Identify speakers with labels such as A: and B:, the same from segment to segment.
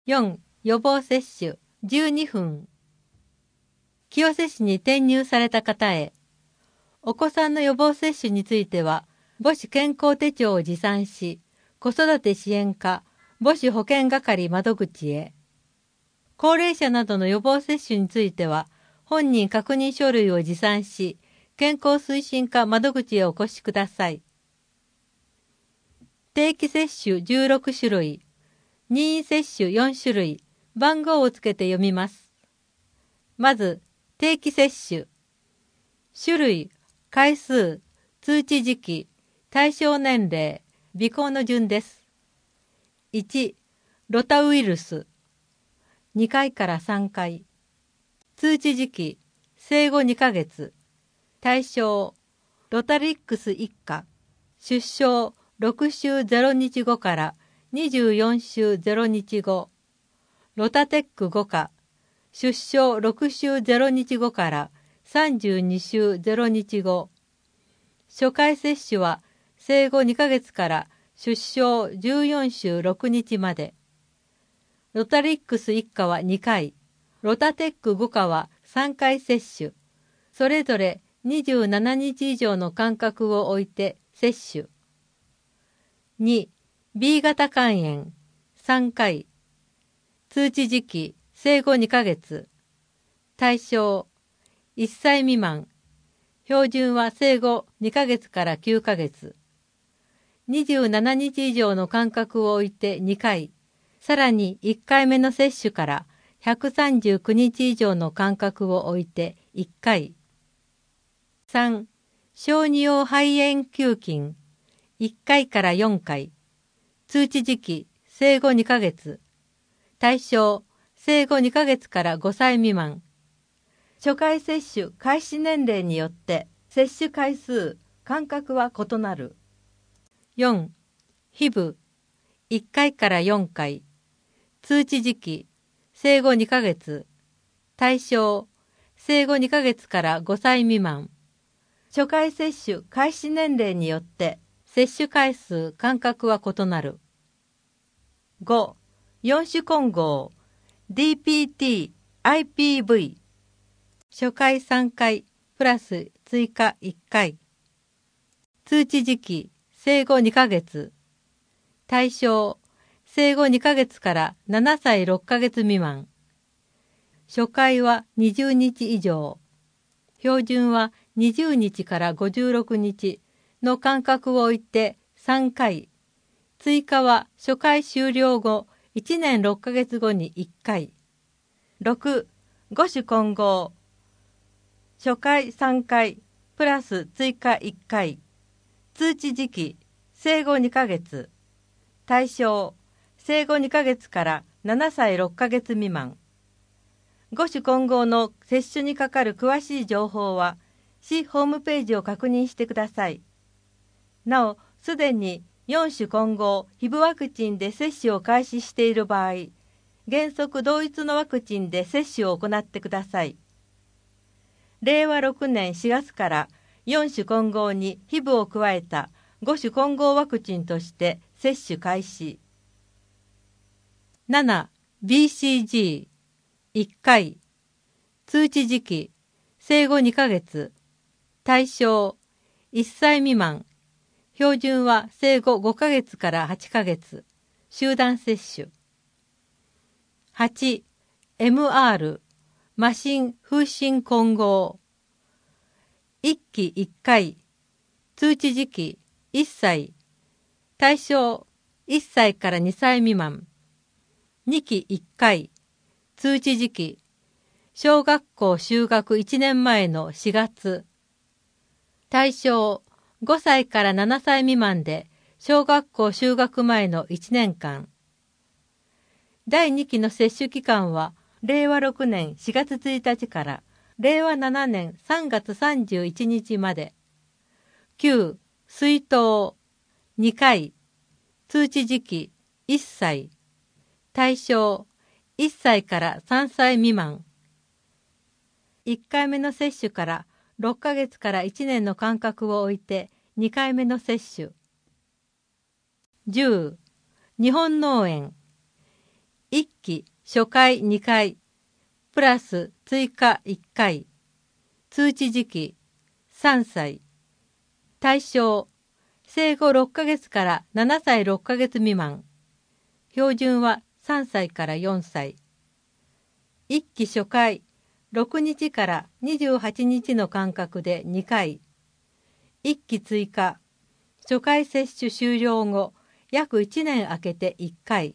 A: 4. 予防接種12分。清瀬市に転入された方へ。お子さんの予防接種については、母子健康手帳を持参し、子育て支援課、母子保健係窓口へ。高齢者などの予防接種については、本人確認書類を持参し、健康推進課窓口へお越しください。定期接種16種類、任意接種4種類、番号をつけて読みます。まず、定期接種。種類、回数、通知時期、対象年齢、備考の順です。1、ロタウイルス。2回から3回。通知時期、生後2ヶ月。対象、ロタリックス一家。出生6週0日後から24週0日後。ロタテック5課。出生6週0日後から32週0日後。初回接種は生後2ヶ月から出生14週6日まで。ロタリックス一家は2回、ロタテック5課は3回接種。それぞれ27日以上の間隔を置いて接種。2、B 型肝炎3回。通知時期生後2ヶ月。対象1歳未満。標準は生後2ヶ月から9ヶ月。27日以上の間隔を置いて2回。さらに1回目の接種から139日以上の間隔を置いて1回。3、小児用肺炎球菌1回から4回。通知時期生後2ヶ月。対象生後2ヶ月から5歳未満。初回接種開始年齢によって接種回数、間隔は異なる。4、HIV 1回から4回。通知時期生後2ヶ月。対象生後2ヶ月から5歳未満。初回接種開始年齢によって接種回数、間隔は異なる。5、4種混合 DPT、IPV。初回3回、プラス追加1回。通知時期、生後2ヶ月。対象、生後2ヶ月から7歳6ヶ月未満。初回は20日以上。標準は20日から56日の間隔を置いて3回。追加は初回終了後1年6ヶ月後に1回。6、5種混合。初回3回、プラス追加1回。通知時期、生後2ヶ月。対象、生後2ヶ月から7歳6ヶ月未満。5種混合の接種にかかる詳しい情報は、市ホームページを確認してください。なお、すでに4種混合 HIV ワクチンで接種を開始している場合、原則同一のワクチンで接種を行ってください。令和6年4月から4種混合に HIV を加えた5種混合ワクチンとして接種開始。7、BCG 1回。通知時期、生後2ヶ月。対象、1歳未満。標準は生後5ヶ月から8ヶ月。集団接種。8、MR マシン風疹混合。1期1回。通知時期、1歳。対象、1歳から2歳未満。2期1回。通知時期、小学校就学1年前の4月。対象、5歳から7歳未満で小学校就学前の1年間。第2期の接種期間は令和6年4月1日から令和7年3月31日まで。9、水筒2回。通知時期1歳。対象1歳から3歳未満。1回目の接種から6ヶ月から1年の間隔を置いて2回目の接種。10、日本脳炎 1期初回2回、プラス追加1回、通知時期3歳、対象、生後6ヶ月から7歳6ヶ月未満、標準は3歳から4歳、1期初回、6日から28日の間隔で2回、1期追加、初回接種終了後、約1年空けて1回、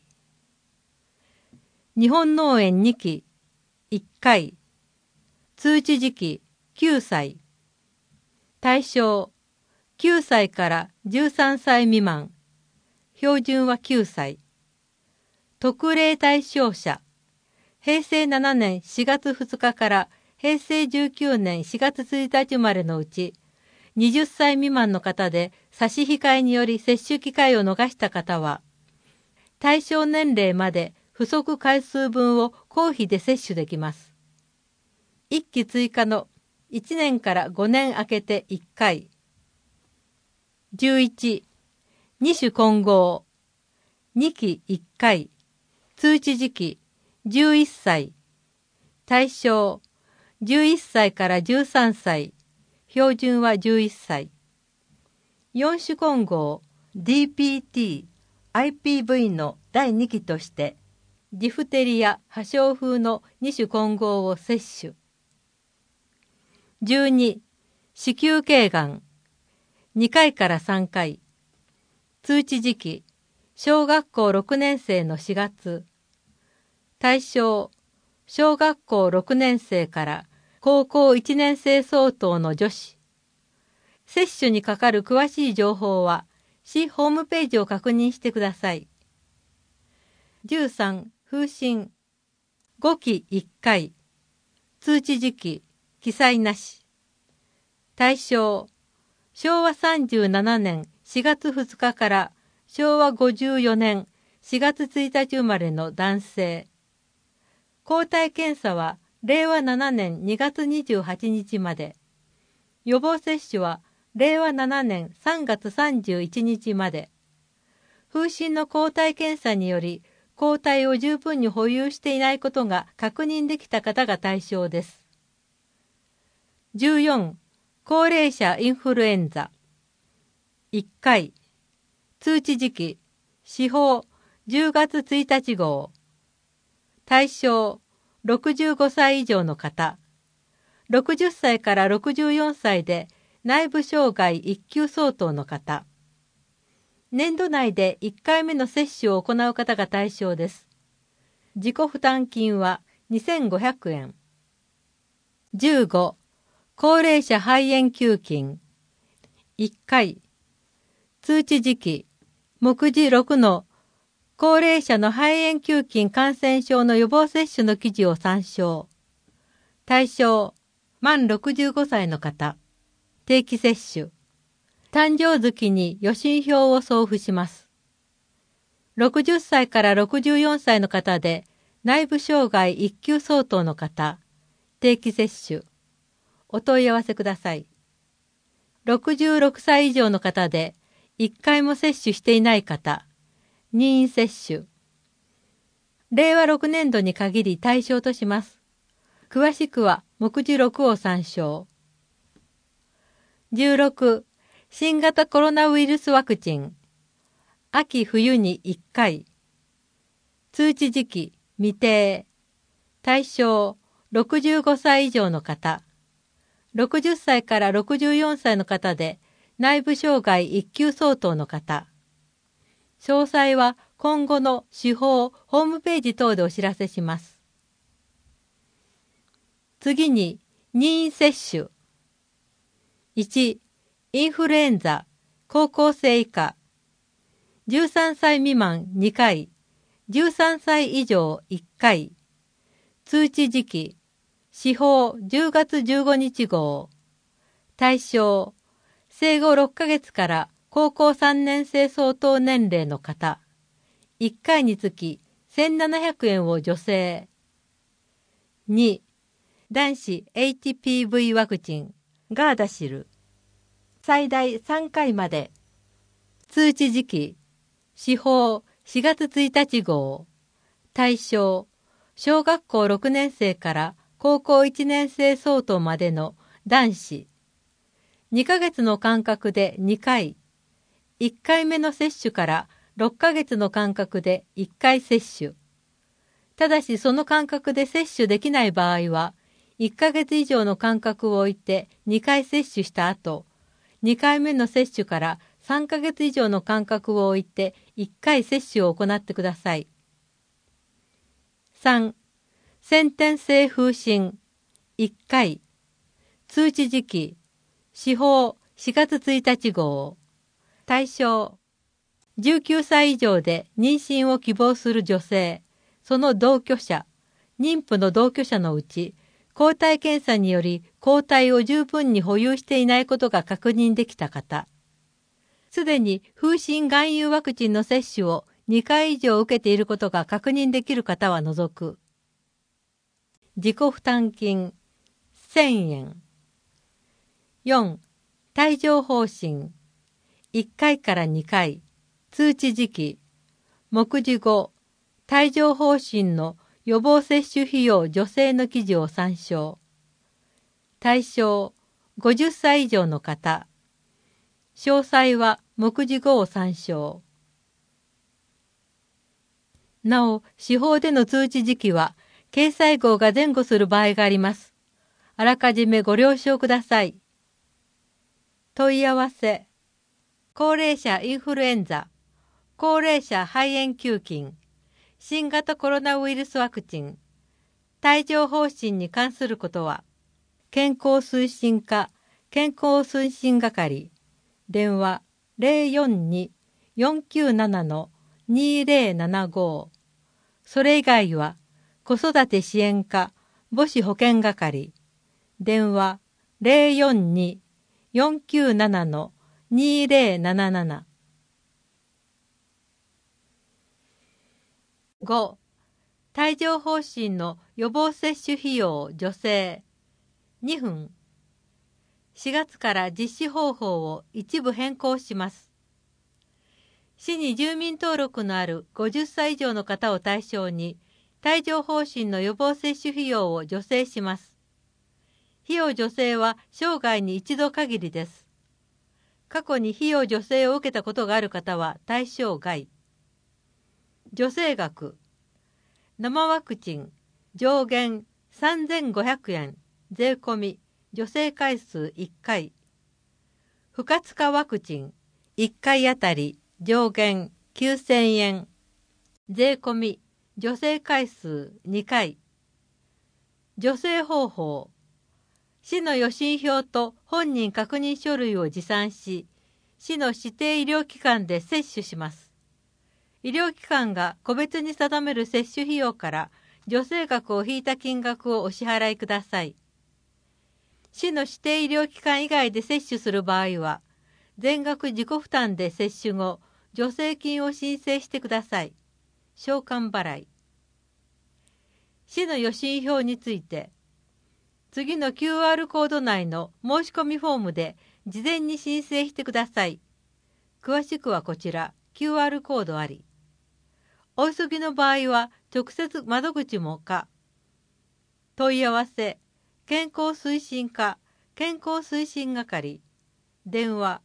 A: 日本脳炎2期、1回、通知時期9歳、対象、9歳から13歳未満、標準は9歳、特例対象者、平成7年4月2日から平成19年4月1日生まれのうち、20歳未満の方で差し控えにより接種機会を逃した方は、対象年齢まで不足回数分を公費で接種できます。1期追加の1年から5年空けて1回。11、2種混合。2期1回。通知時期11歳。対象11歳から13歳。標準は11歳。4種混合 DPT、IPV の第2期として、ジフテリア破傷風の2種混合を接種。12、子宮頸がん。2回から3回。通知時期、小学校6年生の4月。対象、小学校6年生から高校1年生相当の女子。接種にかかる詳しい情報は、市ホームページを確認してください。13、風疹。5期1回。通知時期、記載なし。対象、昭和37年4月2日から昭和54年4月1日生まれの男性。抗体検査は令和7年2月28日まで。予防接種は令和7年3月31日まで。風疹の抗体検査により抗体を十分に保有していないことが確認できた方が対象です。14、高齢者インフルエンザ。1回。通知時期、施行10月1日号。対象、65歳以上の方。60歳から64歳で内部障害1級相当の方。年度内で1回目の接種を行う方が対象です。自己負担金は2500円。15、高齢者肺炎球菌。1回。通知時期、目次6の高齢者の肺炎球菌感染症の予防接種の記事を参照。対象、満65歳の方。定期接種。誕生月に予診票を送付します。60歳から64歳の方で内部障害1級相当の方。定期接種。お問い合わせください。66歳以上の方で1回も接種していない方。任意接種。令和6年度に限り対象とします。詳しくは目次6を参照。16、新型コロナウイルスワクチン。秋冬に1回。通知時期未定。対象65歳以上の方。60歳から64歳の方で内部障害1級相当の方。詳細は今後の司法ホームページ等でお知らせします。次に任意接種。1、インフルエンザ、高校生以下。13歳未満2回、13歳以上1回。通知時期、施行10月15日号。対象、生後6ヶ月から高校3年生相当年齢の方。1回につき1700円を助成。2、男子 HPV ワクチン、ガーダシル。最大3回まで。通知時期、施行4月1日号。 対象、小学校6年生から高校1年生相当までの男子。2ヶ月の間隔で2回。1回目の接種から6ヶ月の間隔で1回接種。ただしその間隔で接種できない場合は、1ヶ月以上の間隔を置いて2回接種した後、2回目の接種から3ヶ月以上の間隔を置いて1回接種を行ってください。3. 先天性風疹1回。通知時期、施行4月1日号。対象、19歳以上で妊娠を希望する女性、その同居者、妊婦の同居者のうち、抗体検査により抗体を十分に保有していないことが確認できた方、すでに風疹含有ワクチンの接種を2回以上受けていることが確認できる方は除く。自己負担金1000円。4. 帯状疱疹1回から2回。通知時期、目次後、帯状疱疹の予防接種費用助成の記事を参照。対象、50歳以上の方。詳細は目次後を参照。なお、司法での通知時期は、掲載号が前後する場合があります。あらかじめご了承ください。問い合わせ。高齢者インフルエンザ、高齢者肺炎球菌、新型コロナウイルスワクチン、帯状疱疹に関することは、健康推進課、健康推進係、電話042-497-2075。それ以外は、子育て支援課、母子保健係、電話042-497-2077。5. 帯状疱疹の予防接種費用助成2分。4月から実施方法を一部変更します。市に住民登録のある50歳以上の方を対象に、帯状疱疹の予防接種費用を助成します。費用助成は生涯に一度限りです。過去に費用助成を受けたことがある方は対象外。助成額、生ワクチン上限3500円税込み助成回数1回。不活化ワクチン1回あたり上限9000円税込み助成回数2回。助成方法、市の予診票と本人確認書類を持参し、市の指定医療機関で接種します。医療機関が個別に定める接種費用から助成額を引いた金額をお支払いください。市の指定医療機関以外で接種する場合は、全額自己負担で接種後、助成金を申請してください。償還払い。市の予診票について、次の QR コード内の申し込みフォームで事前に申請してください。詳しくはこちら QR コードあり。お急ぎの場合は直接窓口もか。問い合わせ、健康推進課、健康推進係、電話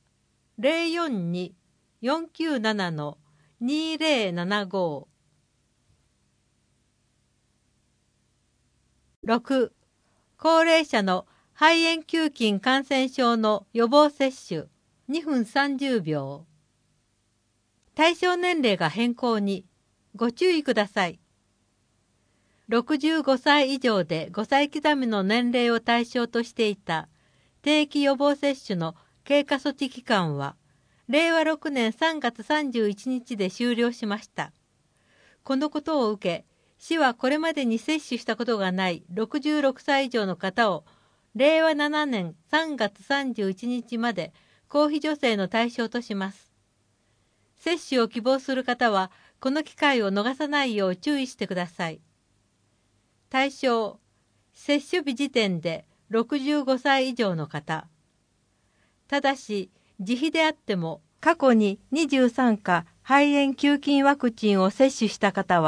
A: 042-497-2075。6. 高齢者の肺炎球菌感染症の予防接種2分30秒。対象年齢が変更にご注意ください。65歳以上で5歳刻みの年齢を対象としていた定期予防接種の経過措置期間は令和6年3月31日で終了しました。このことを受け、市はこれまでに接種したことがない66歳以上の方を令和7年3月31日まで公費助成の対象とします。接種を希望する方はこの機会を逃さないよう注意してください。対象、接種日時点で65歳以上の方。ただし、自費であっても過去に23価肺炎球菌ワクチンを接種した方は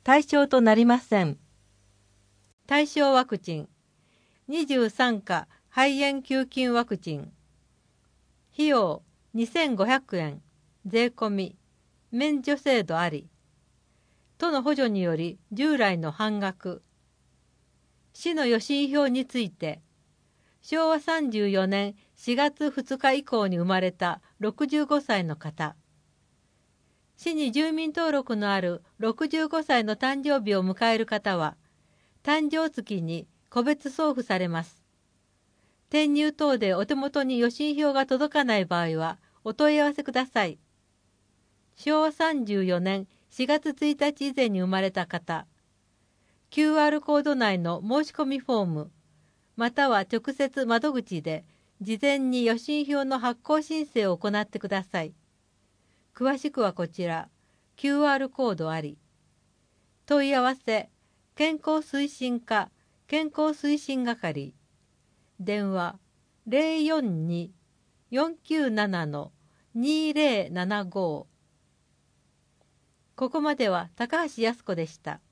A: 対象となりません。対象ワクチン、23価肺炎球菌ワクチン。費用2500円、税込み、免除制度あり。都の補助により従来の半額。市の予診票について、昭和34年4月2日以降に生まれた65歳の方。市に住民登録のある65歳の誕生日を迎える方は、誕生月に個別送付されます。転入等でお手元に予診票が届かない場合は、お問い合わせください。昭和34年4月1日以前に生まれた方、QR コード内の申し込みフォーム、または直接窓口で事前に予診票の発行申請を行ってください。詳しくはこちら、QR コードあり。問い合わせ、健康推進課、健康推進係。電話、042-497-2075。ここまでは高橋靖子でした。